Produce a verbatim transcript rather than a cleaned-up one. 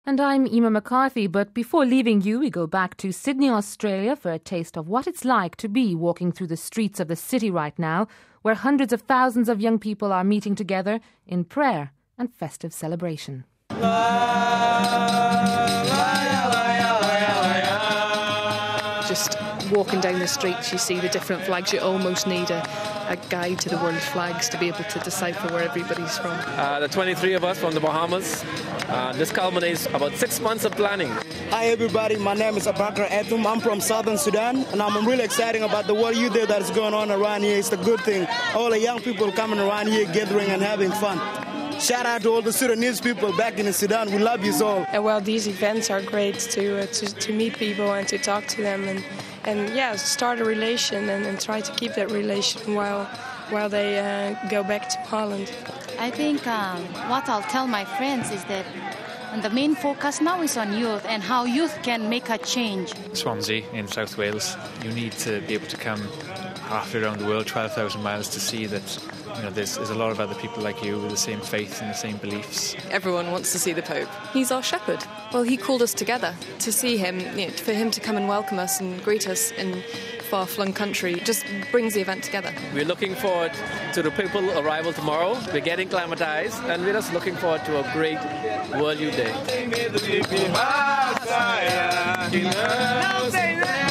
And I'm Emma McCarthy, but before leaving you, we go back to Sydney, Australia for a taste of what it's like to be walking through the streets of the city right now, where hundreds of thousands of young people are meeting together in prayer and festive celebration. Just walking down the streets, you see the different flags. You almost need a, a guide to the world flags to be able to decipher where everybody's from. Uh, the twenty-three of us from the Bahamas. Uh, this culminates about six months of planning. Hi everybody, my name is Abakar Atum. I'm from Southern Sudan, and I'm really excited about the World Youth Day that's going on around here. It's a good thing. All the young people coming around here, gathering and having fun. Shout out to all the Sudanese people back in Sudan. We love you all. Uh, well, these events are great to, uh, to to meet people and to talk to them and, and yeah, start a relation and, and try to keep that relation while while they uh, go back to Holland. I think um, what I'll tell my friends is that the main focus now is on youth and how youth can make a change. Swansea in South Wales, you need to be able to come halfway around the world, twelve thousand miles, to see that you know there's, there's a lot of other people like you with the same faith and the same beliefs. Everyone wants to see the Pope. He's our shepherd. Well, he called us together to see him, you know, for him to come and welcome us and greet us in far-flung country. Just brings the event together. We're looking forward to the people arrival tomorrow. We're getting acclimatized, and we're just looking forward to a great World Youth Day.